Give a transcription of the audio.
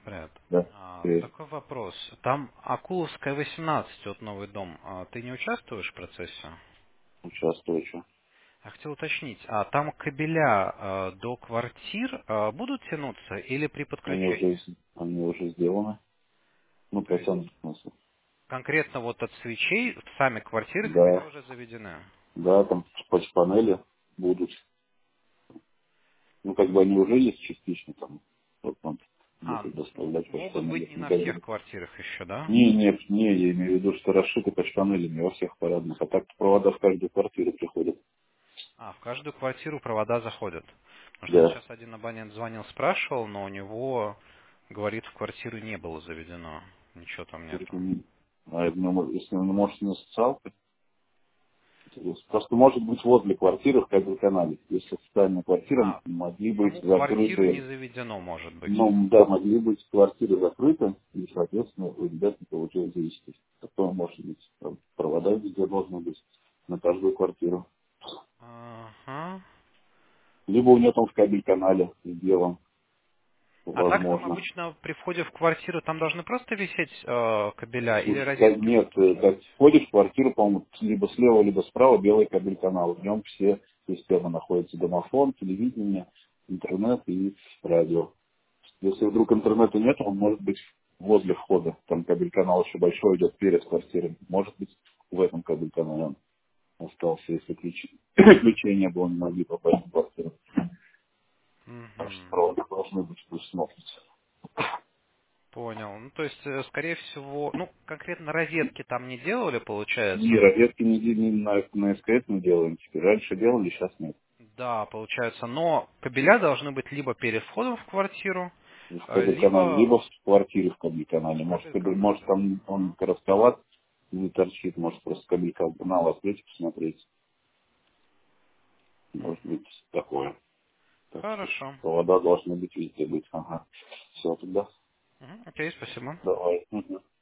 Привет. Да, Такой вопрос. Там Акуловская, 18, вот новый дом. Ты не участвуешь в процессе? участвую еще. Я хотел уточнить, там кабеля до квартир будут тянуться или при подключении? Они уже сделаны. Ну, То есть потом, в смысле. конкретно вот от свечей в сами квартиры кабеля Да, уже заведены? да, там панели будут. Ну, как бы они уже есть частично там. Вот там будут доставлять Могут быть панели. не на всех квартирах еще, да? Не, я имею в виду, что расшиты панелями во всех парадных. А так провода в каждую квартиру приходят. В каждую квартиру провода заходят. Потому что мне Да. сейчас один абонент звонил, спрашивал, но у него, говорит, в квартиру не было заведено. Ничего там нету. А если он может на социалку, просто может быть возле квартиры в кабель-канале. Если социальная квартира, могли В быть саму квартиру не закрыты. заведено, может быть. Ну, да, могли быть квартиры закрыты, и, соответственно, у ребят не получилось завести. Такое может быть. Там провода везде должны быть на каждую квартиру. Ага. Либо у нее там в кабель-канале сделан, А так там возможно. обычно при входе в квартиру там должны просто висеть кабеля или Слушай, розетки нет, уже должны как быть? входишь в квартиру, по-моему, либо слева, либо справа белый кабель-канал. В нем все системы находятся. Домофон, телевидение, интернет и радио. Если вдруг интернета нет, он может быть возле входа. Там кабель-канал еще большой идет перед квартирой. Может быть, в этом кабель-канале он остался, если ключей не было, не могли попасть в квартиру. Так что Угу. провода должны быть, пусть смотрят. Понял. Ну, то есть, скорее всего, ну, конкретно розетки там не делали, И получается? розетки не на СКС мы делаем теперь. Раньше делали, сейчас нет. Да, получается. Но кабеля должны быть либо перед входом в квартиру, В кабель-канале, либо либо в квартире в кабель-канале. в Может, может кабель-канале. там он коротковат, не торчит, может просто кабель-канал открыть и посмотреть. Может быть такое. Так что Хорошо. провода должны быть везде быть. Ага. Все, тогда Окей, спасибо. давай. Мгм.